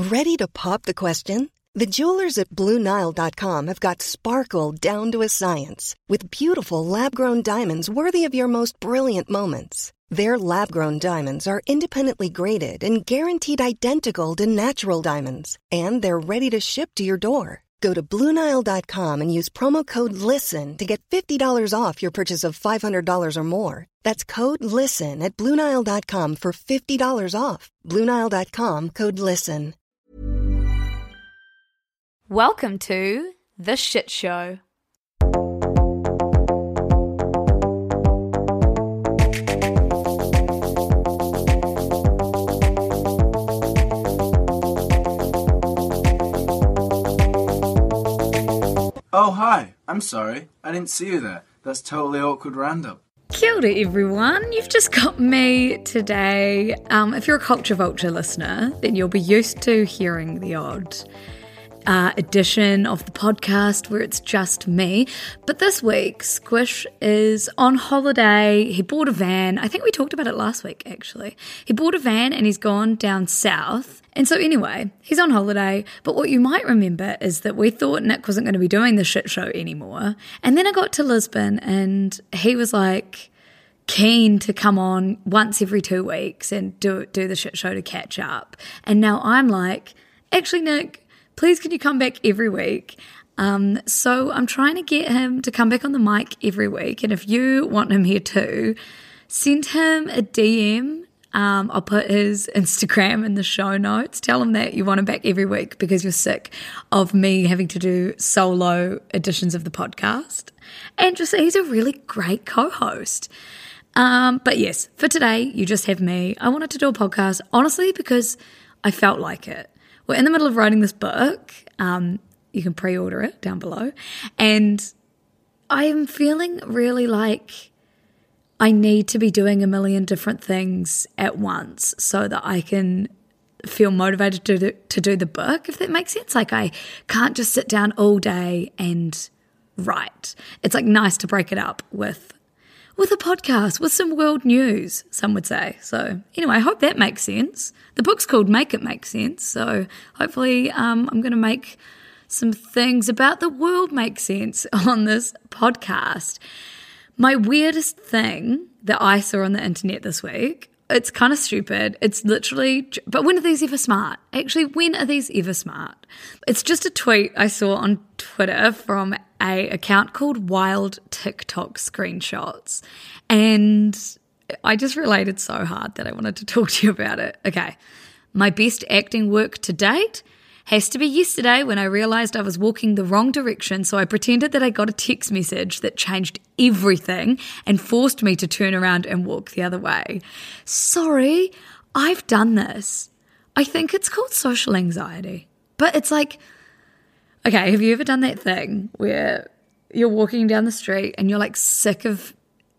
Ready to pop the question? The jewelers at BlueNile.com have got sparkle down to a science with beautiful lab-grown diamonds worthy of your most brilliant moments. Their lab-grown diamonds are independently graded and guaranteed identical to natural diamonds, and they're ready to ship to your door. Go to BlueNile.com and use promo code LISTEN to get $50 off your purchase of $500 or more. That's code LISTEN at BlueNile.com for $50 off. BlueNile.com, code LISTEN. Welcome to The Shit Show. Oh, hi. I'm sorry. I didn't see you there. That's totally awkward random. Kia ora, everyone. You've just got me today. If you're a Culture Vulture listener, then you'll be used to hearing the odd edition of the podcast where it's just me. But this week, Squish is on holiday. He bought a van. I think we talked about it last week, actually. He bought a van and he's gone down south. And so anyway, he's on holiday. But what you might remember is that we thought Nick wasn't going to be doing the shit show anymore. And then I got to Lisbon and he was like keen to come on once every 2 weeks and do the shit show to catch up. And now I'm like, actually, Nick, please can you come back every week? So I'm trying to get him to come back on the mic every week. And if you want him here too, send him a DM. I'll put his Instagram in the show notes. Tell him that you want him back every week because you're sick of me having to do solo editions of the podcast. And just he's a really great co-host. But yes, for today, you just have me. I wanted to do a podcast, honestly, because I felt like it. We're in the middle of writing this book. You can pre-order it down below. And I am feeling really like I need to be doing a million different things at once so that I can feel motivated to do the book, if that makes sense. Like I can't just sit down all day and write. It's like nice to break it up with a podcast, with some world news, some would say. So anyway, I hope that makes sense. The book's called Make It Make Sense. So hopefully I'm going to make some things about the world make sense on this podcast. My weirdest thing that I saw on the internet this week, it's kind of stupid. It's literally, but when are these ever smart? Actually, when are these ever smart? It's just a tweet I saw on Twitter from a account called Wild TikTok Screenshots. And I just related so hard that I wanted to talk to you about it. Okay, my best acting work to date has to be yesterday when I realised I was walking the wrong direction, so I pretended that I got a text message that changed everything and forced me to turn around and walk the other way. Sorry, I've done this. I think it's called social anxiety. But it's like, okay, have you ever done that thing where you're walking down the street and you're like sick of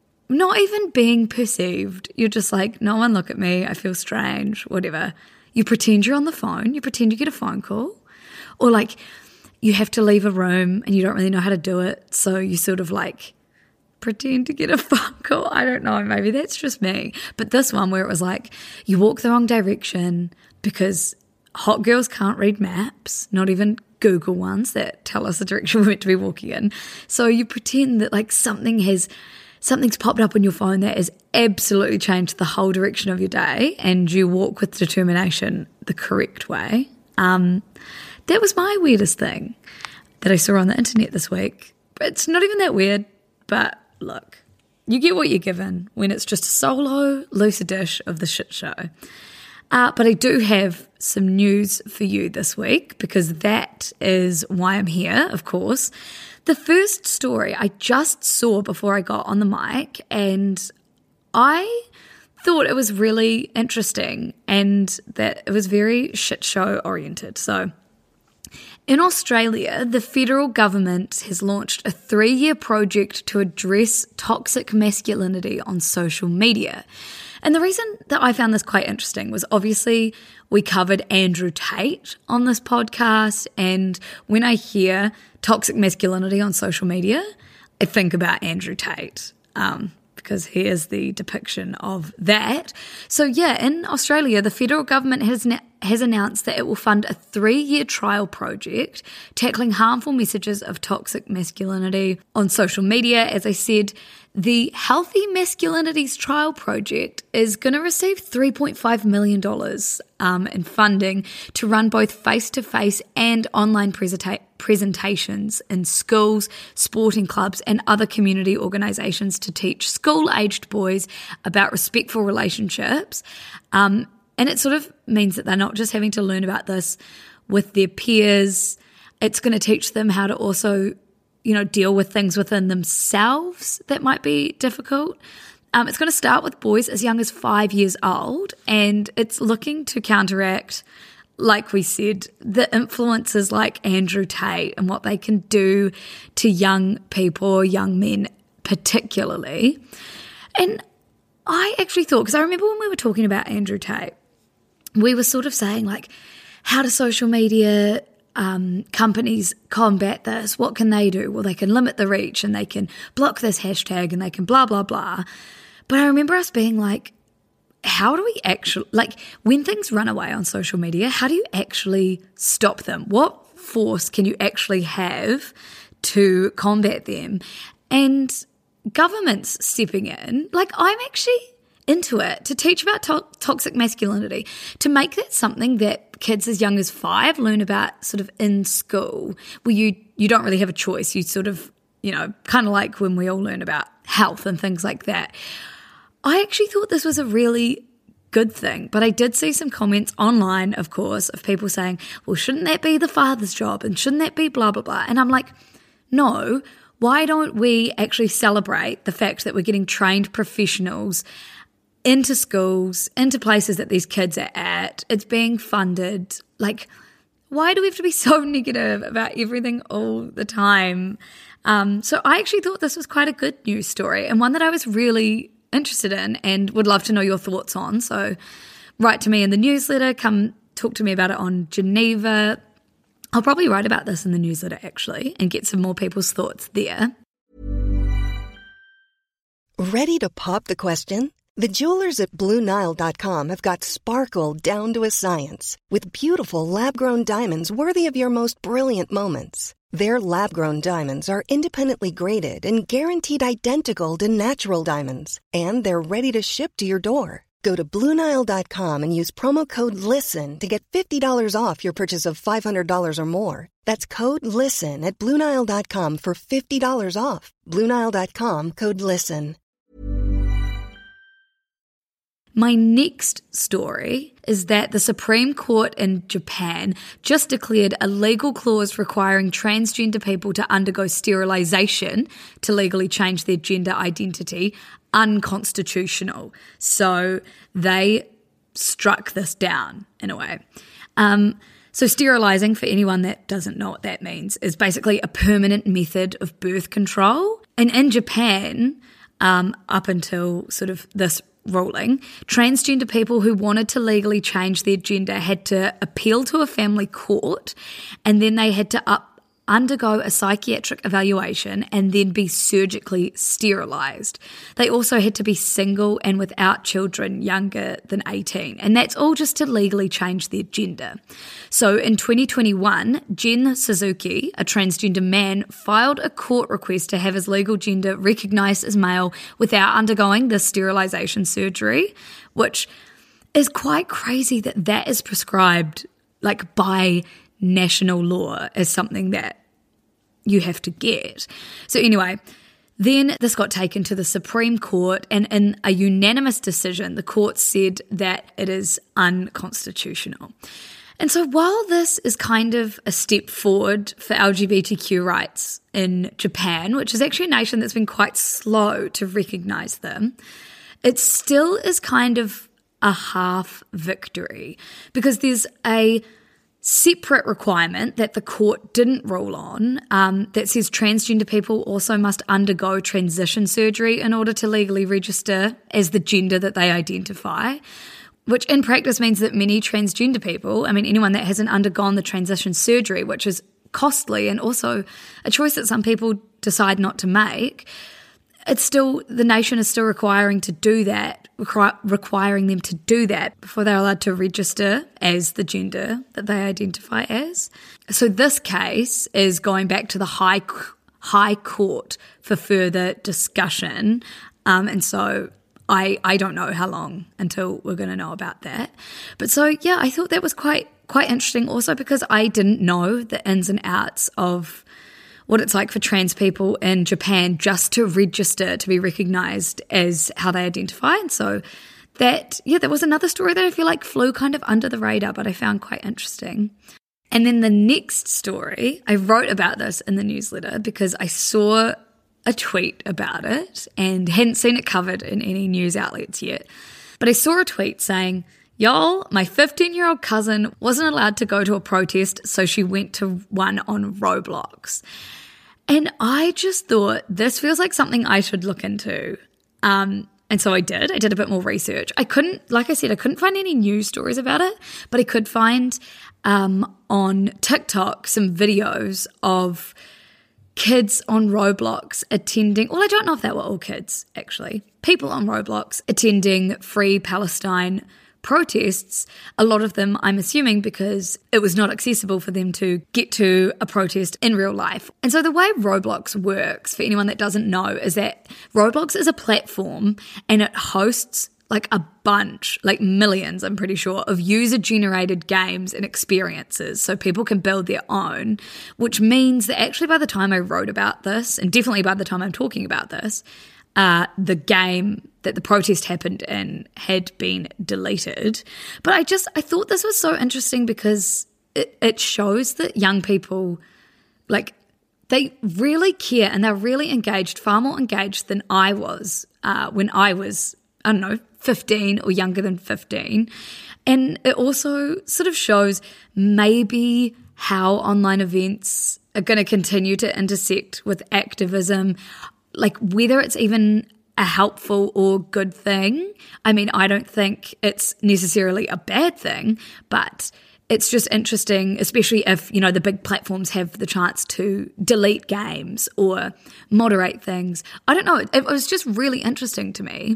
not even being perceived? You're just like, no one look at me, I feel strange, whatever. You pretend you're on the phone, you pretend you get a phone call, or like you have to leave a room and you don't really know how to do it, so you sort of like pretend to get a phone call. I don't know, maybe that's just me. But this one where it was like you walk the wrong direction because hot girls can't read maps, not even Google ones that tell us the direction we're meant to be walking in. So you pretend that like something's popped up on your phone that has absolutely changed the whole direction of your day, and you walk with determination the correct way. That was my weirdest thing that I saw on the internet this week. It's not even that weird, but look, you get what you're given when it's just a solo, loose dish of the shit show. But I do have some news for you this week because that is why I'm here, of course. The first story I just saw before I got on the mic, and I thought it was really interesting and that it was very shit show oriented. So in Australia, the federal government has launched a 3-year project to address toxic masculinity on social media. And the reason that I found this quite interesting was obviously we covered Andrew Tate on this podcast, and when I hear toxic masculinity on social media, I think about Andrew Tate because he is the depiction of that. So yeah, in Australia, the federal government has has announced that it will fund a 3-year trial project tackling harmful messages of toxic masculinity on social media. As I said, the Healthy Masculinities Trial Project is going to receive $3.5 million in funding to run both face-to-face and online presentations in schools, sporting clubs, and other community organisations to teach school-aged boys about respectful relationships. And it sort of means that they're not just having to learn about this with their peers. It's going to teach them how to also deal with things within themselves that might be difficult. It's going to start with boys as young as 5 years old, and it's looking to counteract, like we said, the influences like Andrew Tate and what they can do to young people, young men particularly. And I actually thought, because I remember when we were talking about Andrew Tate, we were sort of saying, like, how do social media companies combat this? What can they do? Well, they can limit the reach and they can block this hashtag and they can blah, blah, blah. But I remember us being like, how do we actually, like, when things run away on social media, how do you actually stop them? What force can you actually have to combat them? And governments stepping in, like, I'm actually into it, to teach about toxic masculinity, to make that something that kids as young as 5 learn about sort of in school, where you don't really have a choice. You sort of, kind of like when we all learn about health and things like that. I actually thought this was a really good thing, but I did see some comments online, of course, of people saying, well, shouldn't that be the father's job and shouldn't that be blah, blah, blah? And I'm like, no, why don't we actually celebrate the fact that we're getting trained professionals into schools, into places that these kids are at? It's being funded. Like, why do we have to be so negative about everything all the time? So I actually thought this was quite a good news story, and one that I was really interested in and would love to know your thoughts on. So write to me in the newsletter, come talk to me about it on Geneva. I'll probably write about this in the newsletter actually and get some more people's thoughts there. Ready to pop the question? The jewelers at BlueNile.com have got sparkle down to a science with beautiful lab-grown diamonds worthy of your most brilliant moments. Their lab-grown diamonds are independently graded and guaranteed identical to natural diamonds, and they're ready to ship to your door. Go to BlueNile.com and use promo code LISTEN to get $50 off your purchase of $500 or more. That's code LISTEN at BlueNile.com for $50 off. BlueNile.com, code LISTEN. My next story is that the Supreme Court in Japan just declared a legal clause requiring transgender people to undergo sterilization to legally change their gender identity unconstitutional. So they struck this down in a way. So sterilizing, for anyone that doesn't know what that means, is basically a permanent method of birth control. And in Japan, up until sort of this ruling, transgender people who wanted to legally change their gender had to appeal to a family court, and then they had to undergo a psychiatric evaluation and then be surgically sterilized. They also had to be single and without children younger than 18, and that's all just to legally change their gender. So in 2021, Jin Suzuki, a transgender man, filed a court request to have his legal gender recognized as male without undergoing this sterilization surgery, which is quite crazy that that is prescribed like by national law as something that you have to get. So anyway, then this got taken to the Supreme Court, and in a unanimous decision, the court said that it is unconstitutional. And so while this is kind of a step forward for LGBTQ rights in Japan, which is actually a nation that's been quite slow to recognize them, it still is kind of a half victory, because there's a separate requirement that the court didn't rule on that says transgender people also must undergo transition surgery in order to legally register as the gender that they identify, which in practice means that many transgender people, I mean anyone that hasn't undergone the transition surgery, which is costly and also a choice that some people decide not to make, the nation is still requiring them to do that before they're allowed to register as the gender that they identify as. So this case is going back to the High Court for further discussion. And so I don't know how long until we're going to know about that. But so, yeah, I thought that was quite interesting also because I didn't know the ins and outs of what it's like for trans people in Japan just to register to be recognised as how they identify. And so that was another story that I feel like flew kind of under the radar, but I found quite interesting. And then the next story, I wrote about this in the newsletter because I saw a tweet about it and hadn't seen it covered in any news outlets yet. But I saw a tweet saying, "Y'all, my 15-year-old cousin wasn't allowed to go to a protest, so she went to one on Roblox." And I just thought, this feels like something I should look into. And so I did. I did a bit more research. I couldn't find any news stories about it, but I could find on TikTok some videos of kids on Roblox attending, well, I don't know if they were all kids, actually. People on Roblox attending Free Palestine protests, a lot of them, I'm assuming, because it was not accessible for them to get to a protest in real life. And so the way Roblox works, for anyone that doesn't know, is that Roblox is a platform and it hosts like a bunch, like millions, I'm pretty sure, of user-generated games and experiences so people can build their own, which means that actually by the time I wrote about this, and definitely by the time I'm talking about this, the game that the protest happened in had been deleted. But I thought this was so interesting because it shows that young people, like, they really care and they're really engaged, far more engaged than I was when I was, 15 or younger than 15. And it also sort of shows maybe how online events are going to continue to intersect with activism, like whether it's even a helpful or good thing. I mean, I don't think it's necessarily a bad thing, but it's just interesting, especially if, the big platforms have the chance to delete games or moderate things. I don't know. It was just really interesting to me.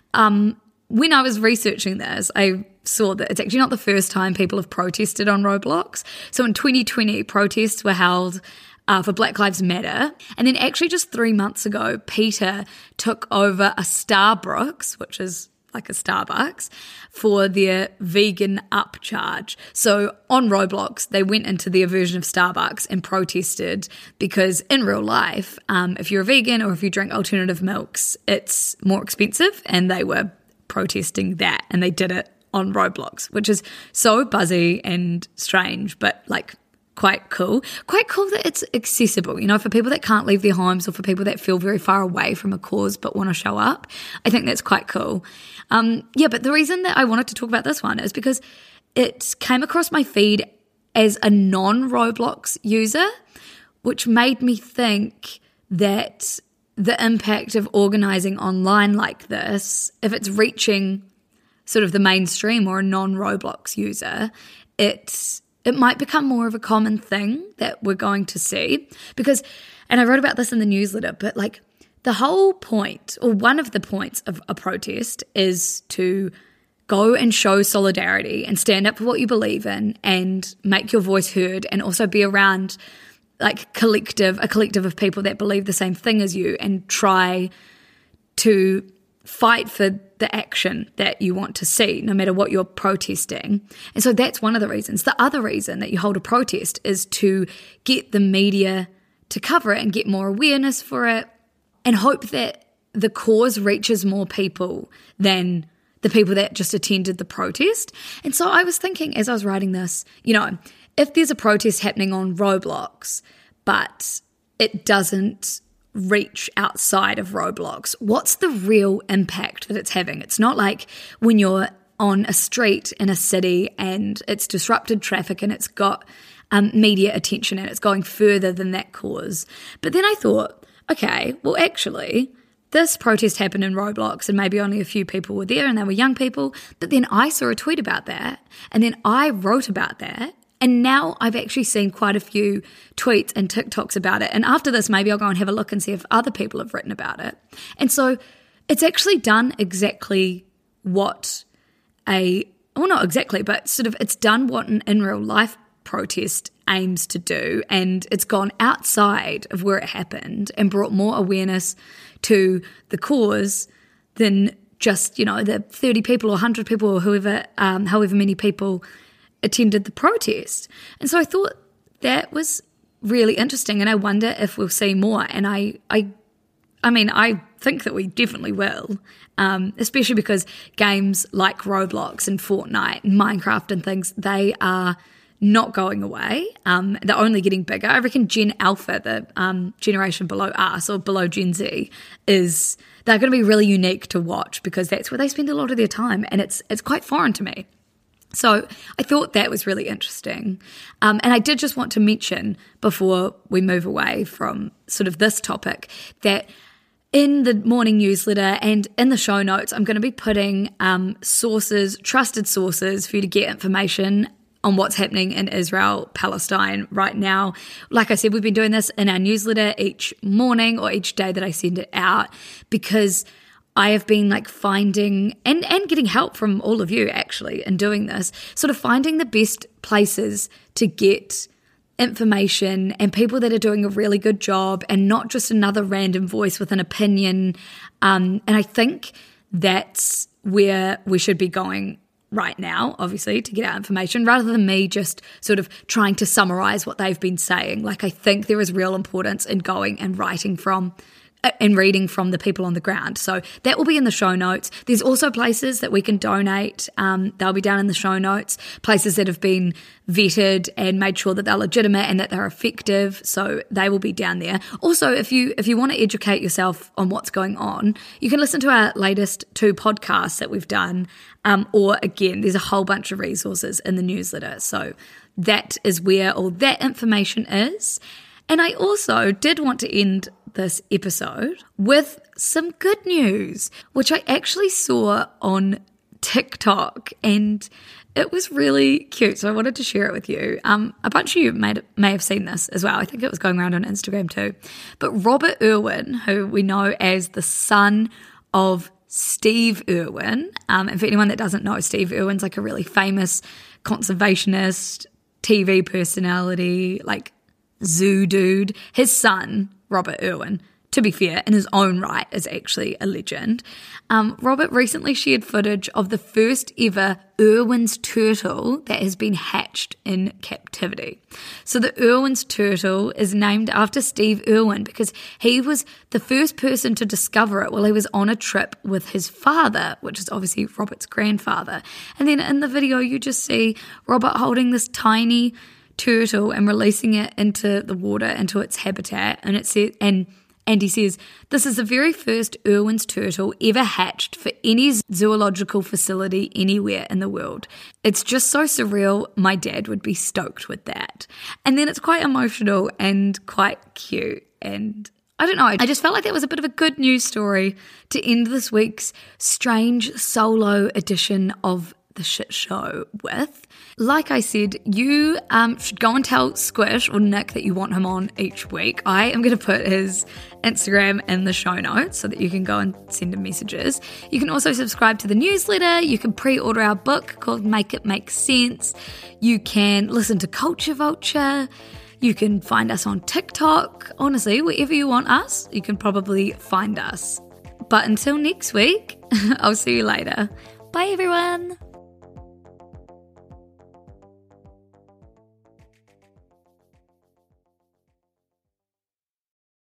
When I was researching this, I saw that it's actually not the first time people have protested on Roblox. So in 2020, protests were held for Black Lives Matter. And then actually just 3 months ago, PETA took over a Starbucks, which is like a Starbucks, for their vegan upcharge. So on Roblox, they went into their version of Starbucks and protested because in real life, if you're a vegan or if you drink alternative milks, it's more expensive, and they were protesting that, and they did it on Roblox, which is so buzzy and strange, but like quite cool that it's accessible, for people that can't leave their homes or for people that feel very far away from a cause but want to show up. I think that's quite cool. But the reason that I wanted to talk about this one is because it came across my feed as a non-Roblox user, which made me think that the impact of organising online like this, if it's reaching sort of the mainstream or a non-Roblox user, it might become more of a common thing that we're going to see. Because, and I wrote about this in the newsletter, but like the whole point, or one of the points of a protest, is to go and show solidarity and stand up for what you believe in and make your voice heard, and also be around like a collective of people that believe the same thing as you and try to fight for the action that you want to see, no matter what you're protesting. And so that's one of the reasons. The other reason that you hold a protest is to get the media to cover it and get more awareness for it, and hope that the cause reaches more people than the people that just attended the protest. And so I was thinking, as I was writing this, if there's a protest happening on Roblox, but it doesn't reach outside of Roblox, what's the real impact that it's having? It's not like when you're on a street in a city and it's disrupted traffic and it's got media attention and it's going further than that cause. But then I thought, okay, well actually this protest happened in Roblox and maybe only a few people were there and they were young people, but then I saw a tweet about that and then I wrote about that. And now I've actually seen quite a few tweets and TikToks about it. And after this, maybe I'll go and have a look and see if other people have written about it. And so it's actually done exactly what not exactly, but sort of it's done what an in real life protest aims to do, and it's gone outside of where it happened and brought more awareness to the cause than just, the 30 people or 100 people or however many people attended the protest. And so I thought that was really interesting, and I wonder if we'll see more. And I think that we definitely will, especially because games like Roblox and Fortnite and Minecraft and things, they are not going away. They're only getting bigger. I reckon Gen Alpha, the generation below us or below Gen Z, they're going to be really unique to watch because that's where they spend a lot of their time, and it's quite foreign to me. So I thought that was really interesting. And I did just want to mention before we move away from sort of this topic that in the morning newsletter and in the show notes, I'm going to be putting trusted sources for you to get information on what's happening in Israel, Palestine right now. Like I said, we've been doing this in our newsletter each morning or each day that I send it out, because I have been finding and getting help from all of you actually in doing this, sort of finding the best places to get information and people that are doing a really good job and not just another random voice with an opinion. And I think that's where we should be going right now, obviously, to get our information, rather than me just sort of trying to summarize what they've been saying. I think there is real importance in going and writing from and reading from the people on the ground. So that will be in the show notes. There's also places that we can donate. They'll be down in the show notes, places that have been vetted and made sure that they're legitimate and that they're effective. So they will be down there. Also, if you want to educate yourself on what's going on, you can listen to our latest 2 podcasts that we've done. Or again, there's a whole bunch of resources in the newsletter. So that is where all that information is. And I also did want to end this episode with some good news, which I actually saw on TikTok, and it was really cute. So I wanted to share it with you. A bunch of you may have seen this as well. I think it was going around on Instagram too. But Robert Irwin, who we know as the son of Steve Irwin, and for anyone that doesn't know, Steve Irwin's a really famous conservationist, TV personality, zoo dude. His son, Robert Irwin, to be fair, in his own right, is actually a legend. Robert recently shared footage of the first ever Irwin's turtle that has been hatched in captivity. So the Irwin's turtle is named after Steve Irwin because he was the first person to discover it while he was on a trip with his father, which is obviously Robert's grandfather. And then in the video, you just see Robert holding this tiny turtle and releasing it into the water, into its habitat, and he says, "This is the very first Irwin's turtle ever hatched for any zoological facility anywhere in the world. It's just so surreal. My dad would be stoked with that." And then it's quite emotional and quite cute, and I don't know, I just felt like that was a bit of a good news story to end this week's strange solo edition of The Shit Show with. Like I said, you should go and tell Squish or Nick that you want him on each week. I am going to put his Instagram in the show notes so that you can go and send him messages. You can also subscribe to the newsletter. You can pre-order our book called Make It Make Sense. You can listen to Culture Vulture. You can find us on TikTok. Honestly, wherever you want us, you can probably find us. But until next week, I'll see you later. Bye, everyone.